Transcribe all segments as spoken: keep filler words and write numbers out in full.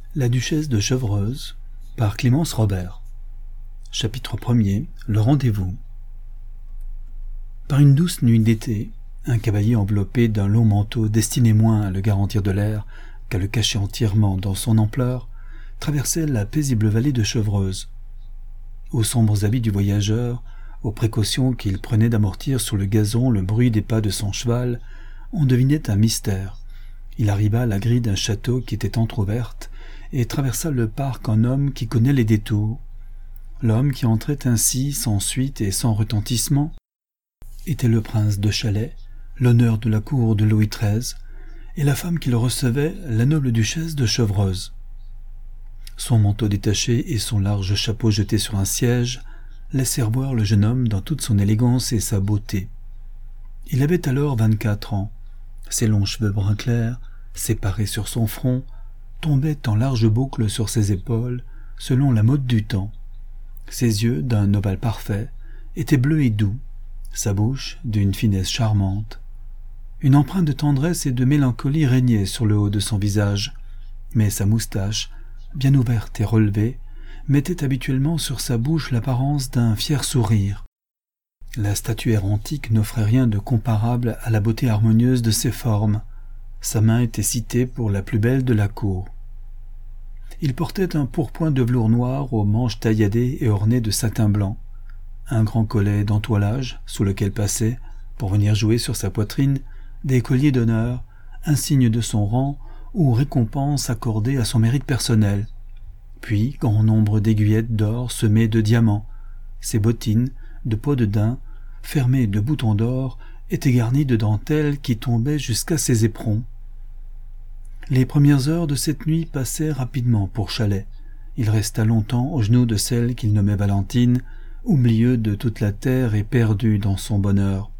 La duchesse de Chevreuse par Clémence Robert. Chapitre premier. Le rendez-vous. Par une douce nuit d'été, un cavalier enveloppé d'un long manteau destiné moins à le garantir de l'air qu'à le cacher entièrement dans son ampleur, traversait la paisible vallée de Chevreuse. Aux sombres habits du voyageur, aux précautions qu'il prenait d'amortir sur le gazon le bruit des pas de son cheval, on devinait un mystère. Il arriva à la grille d'un château qui était entr'ouverte et traversa le parc en homme qui connaît les détours. L'homme qui entrait ainsi, sans suite et sans retentissement, était le prince de Chalais, l'honneur de la cour de Louis treize, et la femme qui le recevait, la noble duchesse de Chevreuse. Son manteau détaché et son large chapeau jeté sur un siège laissèrent voir le jeune homme dans toute son élégance et sa beauté. Il avait alors vingt-quatre ans. Ses longs cheveux brun clair, séparés sur son front, tombaient en larges boucles sur ses épaules, selon la mode du temps. Ses yeux, d'un ovale parfait, étaient bleus et doux, sa bouche d'une finesse charmante. Une empreinte de tendresse et de mélancolie régnait sur le haut de son visage, mais sa moustache, bien ouverte et relevée, mettait habituellement sur sa bouche l'apparence d'un fier sourire. La statuaire antique n'offrait rien de comparable à la beauté harmonieuse de ses formes. Sa main était citée pour la plus belle de la cour. Il portait un pourpoint de velours noir aux manches tailladées et ornées de satin blanc, un grand collet d'entoilage sous lequel passaient, pour venir jouer sur sa poitrine, des colliers d'honneur, un signe de son rang ou récompense accordée à son mérite personnel, puis grand nombre d'aiguillettes d'or semées de diamants. Ses bottines, de peau de daim, fermées de boutons d'or, étaient garnies de dentelles qui tombaient jusqu'à ses éperons. Les premières heures de cette nuit passaient rapidement pour Chalais. Il resta longtemps aux genoux de celle qu'il nommait Valentine, oublieux de toute la terre et perdu dans son bonheur.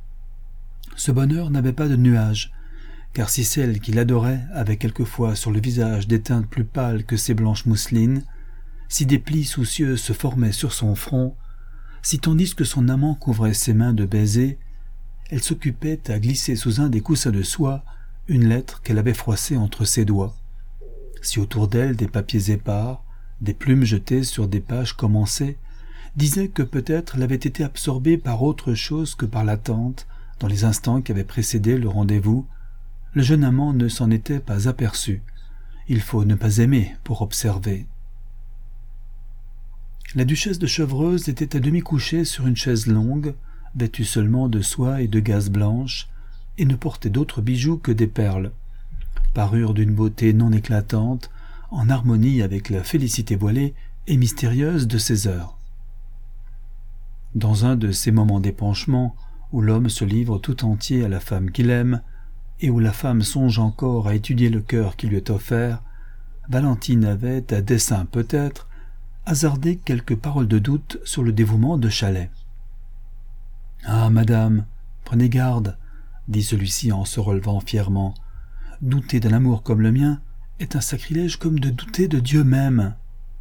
Ce bonheur n'avait pas de nuages, car si celle qu'il adorait avait quelquefois sur le visage des teintes plus pâles que ses blanches mousselines, si des plis soucieux se formaient sur son front, si tandis que son amant couvrait ses mains de baisers, elle s'occupait à glisser sous un des coussins de soie une lettre qu'elle avait froissée entre ses doigts, si autour d'elle des papiers épars, des plumes jetées sur des pages commencées, disaient que peut-être elle avait été absorbée par autre chose que par l'attente dans les instants qui avaient précédé le rendez-vous, le jeune amant ne s'en était pas aperçu. Il faut ne pas aimer pour observer. La duchesse de Chevreuse était à demi couchée sur une chaise longue, vêtue seulement de soie et de gaze blanche, et ne portait d'autres bijoux que des perles, parure d'une beauté non éclatante, en harmonie avec la félicité voilée et mystérieuse de ses heures. Dans un de ces moments d'épanchement où l'homme se livre tout entier à la femme qu'il aime, et où la femme songe encore à étudier le cœur qui lui est offert, Valentine avait, à dessein peut-être, hasardé quelques paroles de doute sur le dévouement de Chalais. « Ah, madame, prenez garde, » dit celui-ci en se relevant fièrement. « Douter d'un amour comme le mien est un sacrilège comme de douter de Dieu même. »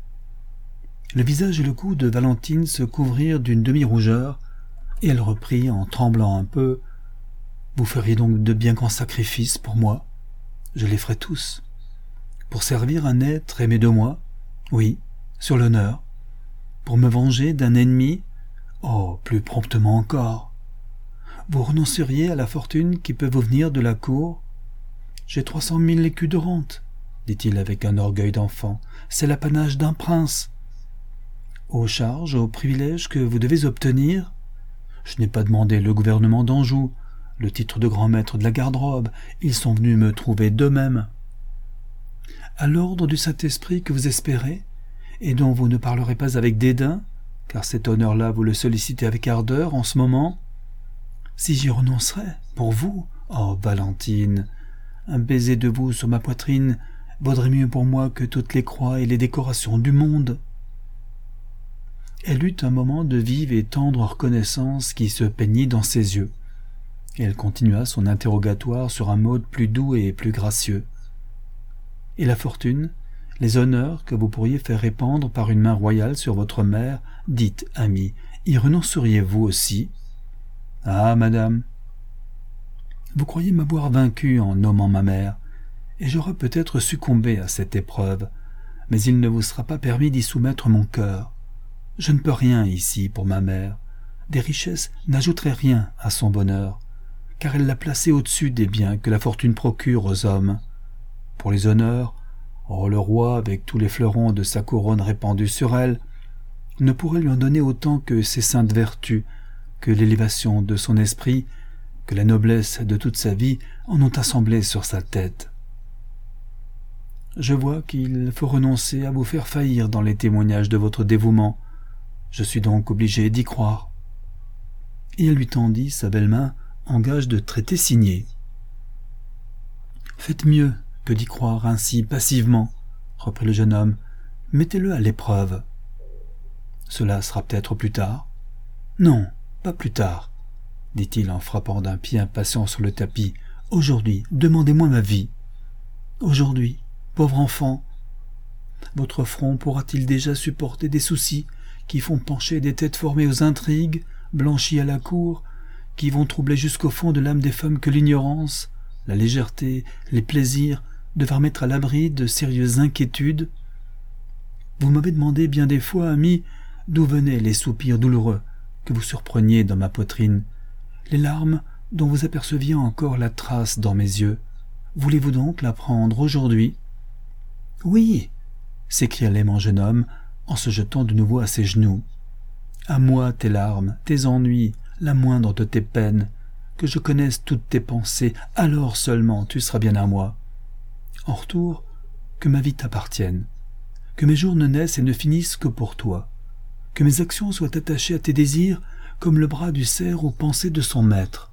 Le visage et le cou de Valentine se couvrirent d'une demi-rougeur, et elle reprit en tremblant un peu. « Vous feriez donc de bien grands sacrifices pour moi. Je les ferai tous. Pour servir un être aimé de moi, oui, sur l'honneur. Pour me venger d'un ennemi, oh, plus promptement encore. Vous renonceriez à la fortune qui peut vous venir de la cour? J'ai trois cent mille écus de rente, dit-il avec un orgueil d'enfant. C'est l'apanage d'un prince. Aux charges, aux privilèges que vous devez obtenir, je n'ai pas demandé le gouvernement d'Anjou, le titre de grand maître de la garde-robe, ils sont venus me trouver d'eux-mêmes. À l'ordre du Saint-Esprit que vous espérez, et dont vous ne parlerez pas avec dédain, car cet honneur-là vous le sollicitez avec ardeur en ce moment, si j'y renoncerais, pour vous, oh Valentine, un baiser de vous sur ma poitrine vaudrait mieux pour moi que toutes les croix et les décorations du monde. Elle eut un moment de vive et tendre reconnaissance qui se peignit dans ses yeux. Elle continua son interrogatoire sur un mode plus doux et plus gracieux. « Et la fortune, les honneurs que vous pourriez faire répandre par une main royale sur votre mère, dites, ami, y renonceriez-vous aussi? »« Ah, madame, vous croyez m'avoir vaincu en nommant ma mère, et j'aurais peut-être succombé à cette épreuve, mais il ne vous sera pas permis d'y soumettre mon cœur. Je ne peux rien ici pour ma mère. Des richesses n'ajouteraient rien à son bonheur, car elle l'a placé au-dessus des biens que la fortune procure aux hommes. Pour les honneurs, oh, le roi, avec tous les fleurons de sa couronne répandus sur elle, ne pourrait lui en donner autant que ses saintes vertus, que l'élévation de son esprit, que la noblesse de toute sa vie en ont assemblé sur sa tête. Je vois qu'il faut renoncer à vous faire faillir dans les témoignages de votre dévouement. Je suis donc obligé d'y croire. Et elle lui tendit sa belle main en gage de traité signé. Faites mieux que d'y croire ainsi passivement, reprit le jeune homme. Mettez-le à l'épreuve. Cela sera peut-être plus tard. Non, pas plus tard, dit-il en frappant d'un pied impatient sur le tapis. Aujourd'hui, demandez-moi ma vie. Aujourd'hui, pauvre enfant, votre front pourra-t-il déjà supporter des soucis qui font pencher des têtes formées aux intrigues, blanchies à la cour, qui vont troubler jusqu'au fond de l'âme des femmes que l'ignorance, la légèreté, les plaisirs devaient mettre à l'abri de sérieuses inquiétudes? Vous m'avez demandé bien des fois, ami, d'où venaient les soupirs douloureux que vous surpreniez dans ma poitrine, les larmes dont vous aperceviez encore la trace dans mes yeux. Voulez-vous donc l'apprendre aujourd'hui? Oui, s'écria l'aimant jeune homme en se jetant de nouveau à ses genoux. À moi tes larmes, tes ennuis, la moindre de tes peines, que je connaisse toutes tes pensées, alors seulement tu seras bien à moi. En retour, que ma vie t'appartienne, que mes jours ne naissent et ne finissent que pour toi, que mes actions soient attachées à tes désirs comme le bras du cerf aux pensées de son maître.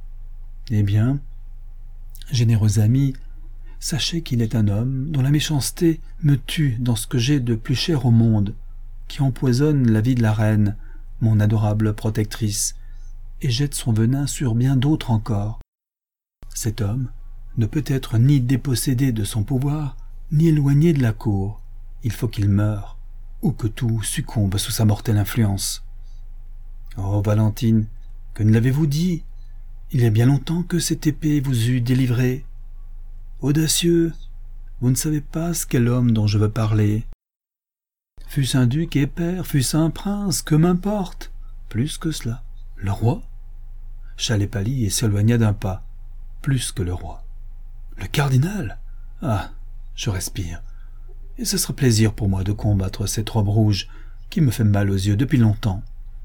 Eh bien, généreux ami, sachez qu'il est un homme dont la méchanceté me tue dans ce que j'ai de plus cher au monde, qui empoisonne la vie de la reine, mon adorable protectrice, et jette son venin sur bien d'autres encore. Cet homme ne peut être ni dépossédé de son pouvoir, ni éloigné de la cour. Il faut qu'il meure, ou que tout succombe sous sa mortelle influence. Oh, Valentine, que ne l'avez-vous dit? Il y a bien longtemps que cette épée vous eût délivré. Audacieux, vous ne savez pas ce qu'est l'homme dont je veux parler. Fût-ce un duc et père, fût-ce un prince, que m'importe? Plus que cela, le roi? Chalais pâlit et s'éloigna d'un pas. Plus que le roi. Le cardinal? Ah, je respire. Et ce sera plaisir pour moi de combattre cette robe rouge qui me fait mal aux yeux depuis longtemps.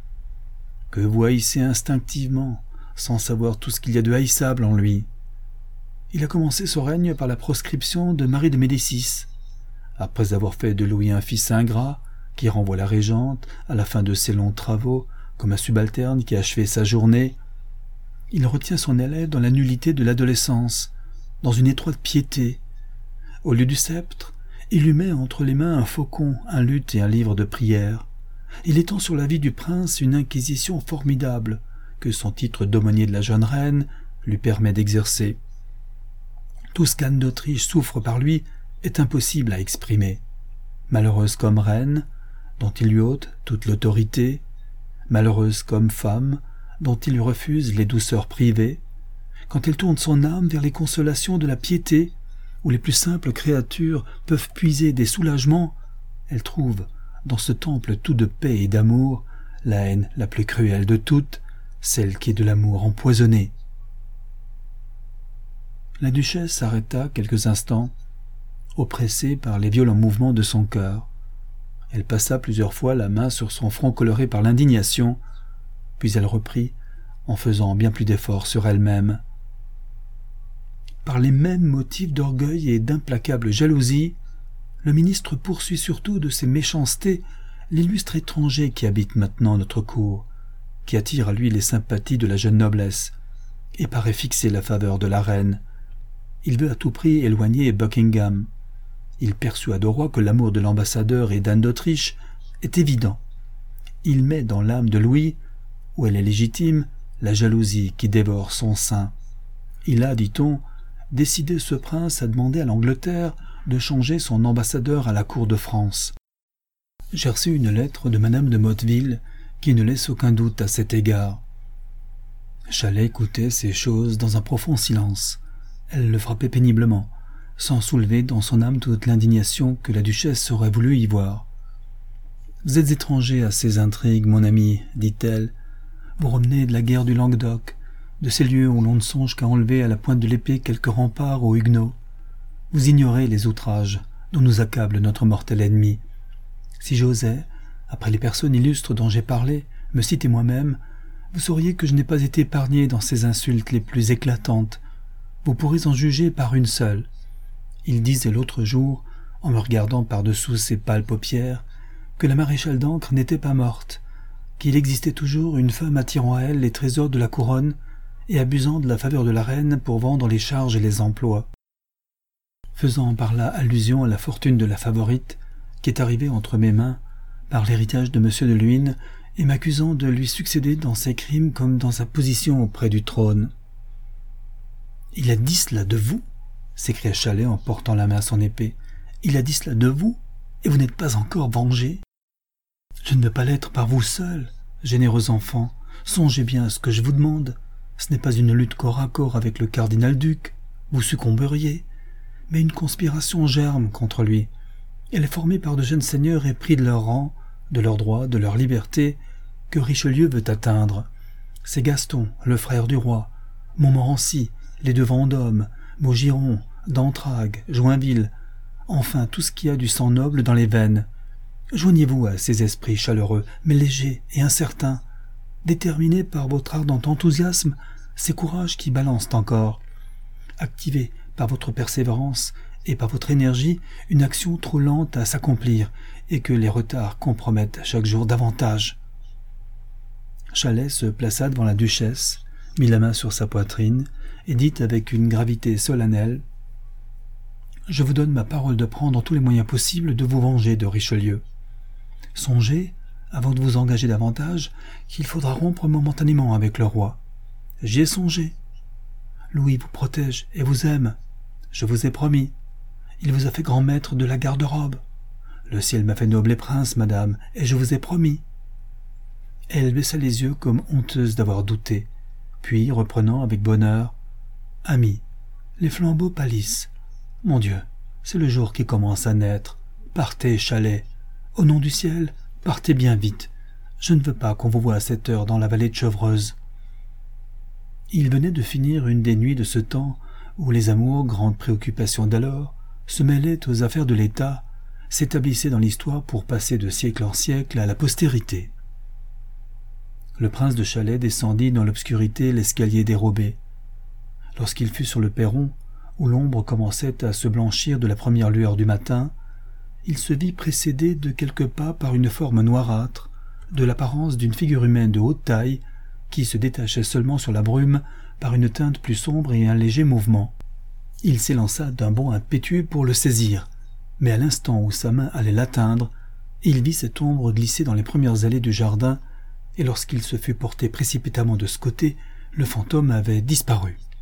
Que vous haïssez instinctivement, sans savoir tout ce qu'il y a de haïssable en lui. Il a commencé son règne par la proscription de Marie de Médicis. Après avoir fait de Louis un fils ingrat, qui renvoie la régente, à la fin de ses longs travaux, comme un subalterne qui a achevé sa journée, il retient son élève dans la nullité de l'adolescence, dans une étroite piété. Au lieu du sceptre, il lui met entre les mains un faucon, un luth et un livre de prière. Il étend sur la vie du prince une inquisition formidable que son titre d'aumônier de la jeune reine lui permet d'exercer. Tout ce qu'Anne d'Autriche souffre par lui est impossible à exprimer. Malheureuse comme reine, dont il lui ôte toute l'autorité, malheureuse comme femme, dont il lui refuse les douceurs privées, quand elle tourne son âme vers les consolations de la piété, où les plus simples créatures peuvent puiser des soulagements, elle trouve, dans ce temple tout de paix et d'amour, la haine la plus cruelle de toutes, celle qui est de l'amour empoisonné. La duchesse s'arrêta quelques instants, oppressée par les violents mouvements de son cœur. Elle passa plusieurs fois la main sur son front coloré par l'indignation, puis elle reprit, en faisant bien plus d'efforts sur elle-même. Par les mêmes motifs d'orgueil et d'implacable jalousie, le ministre poursuit surtout de ses méchancetés l'illustre étranger qui habite maintenant notre cour, qui attire à lui les sympathies de la jeune noblesse, et paraît fixer la faveur de la reine. Il veut à tout prix éloigner Buckingham. Il persuade au roi que l'amour de l'ambassadeur et d'Anne d'Autriche est évident. Il met dans l'âme de Louis, où elle est légitime, la jalousie qui dévore son sein. Il a, dit-on, décidé ce prince à demander à l'Angleterre de changer son ambassadeur à la cour de France. J'ai reçu une lettre de madame de Motteville qui ne laisse aucun doute à cet égard. Chalais écoutait ces choses dans un profond silence. Elle le frappait péniblement, sans soulever dans son âme toute l'indignation que la duchesse aurait voulu y voir. « Vous êtes étranger à ces intrigues, mon ami, dit-elle. Vous revenez de la guerre du Languedoc, de ces lieux où l'on ne songe qu'à enlever à la pointe de l'épée quelques remparts aux Huguenots. Vous ignorez les outrages dont nous accable notre mortel ennemi. Si j'osais, après les personnes illustres dont j'ai parlé, me citer moi-même, vous sauriez que je n'ai pas été épargné dans ces insultes les plus éclatantes. Vous pourrez en juger par une seule. Il disait l'autre jour, en me regardant par-dessous ses pâles paupières, que la maréchale d'Ancre n'était pas morte, qu'il existait toujours une femme attirant à elle les trésors de la couronne et abusant de la faveur de la reine pour vendre les charges et les emplois. Faisant par là allusion à la fortune de la favorite, qui est arrivée entre mes mains par l'héritage de Monsieur de Luynes, et m'accusant de lui succéder dans ses crimes comme dans sa position auprès du trône. « Il a dit cela de vous ?» s'écria Chalais en portant la main à son épée. « Il a dit cela de vous, et vous n'êtes pas encore vengé. Je ne veux pas l'être par vous seul, généreux enfant. Songez bien à ce que je vous demande. Ce n'est pas une lutte corps à corps avec le cardinal-duc. Vous succomberiez. Mais une conspiration germe contre lui. Elle est formée par de jeunes seigneurs épris de leur rang, de leurs droits, de leur liberté, que Richelieu veut atteindre. C'est Gaston, le frère du roi, Montmorency, les deux Vendôme, Maugiron, d'Entragues, Joinville, enfin tout ce qui a du sang noble dans les veines. Joignez-vous à ces esprits chaleureux, mais légers et incertains, déterminés par votre ardent enthousiasme, ces courages qui balancent encore. Activez par votre persévérance et par votre énergie une action trop lente à s'accomplir et que les retards compromettent chaque jour davantage. Chalais se plaça devant la duchesse, mit la main sur sa poitrine et dit avec une gravité solennelle « Je vous donne ma parole de prendre tous les moyens possibles de vous venger de Richelieu. Songez, avant de vous engager davantage, qu'il faudra rompre momentanément avec le roi. J'y ai songé. Louis vous protège et vous aime. Je vous ai promis. Il vous a fait grand maître de la garde-robe. Le ciel m'a fait noble et prince, madame, et je vous ai promis. » Elle baissa les yeux comme honteuse d'avoir douté, puis, reprenant avec bonheur, « Ami, les flambeaux pâlissent. Mon Dieu, c'est le jour qui commence à naître. Partez, Chalais. Au nom du ciel, partez bien vite. Je ne veux pas qu'on vous voie à cette heure dans la vallée de Chevreuse. » Il venait de finir une des nuits de ce temps où les amours, grandes préoccupations d'alors, se mêlaient aux affaires de l'État, s'établissaient dans l'histoire pour passer de siècle en siècle à la postérité. Le prince de Chalais descendit dans l'obscurité l'escalier dérobé. Lorsqu'il fut sur le perron, où l'ombre commençait à se blanchir de la première lueur du matin, il se vit précédé de quelques pas par une forme noirâtre, de l'apparence d'une figure humaine de haute taille, qui se détachait seulement sur la brume par une teinte plus sombre et un léger mouvement. Il s'élança d'un bond impétueux pour le saisir, mais à l'instant où sa main allait l'atteindre, il vit cette ombre glisser dans les premières allées du jardin, et lorsqu'il se fut porté précipitamment de ce côté, le fantôme avait disparu.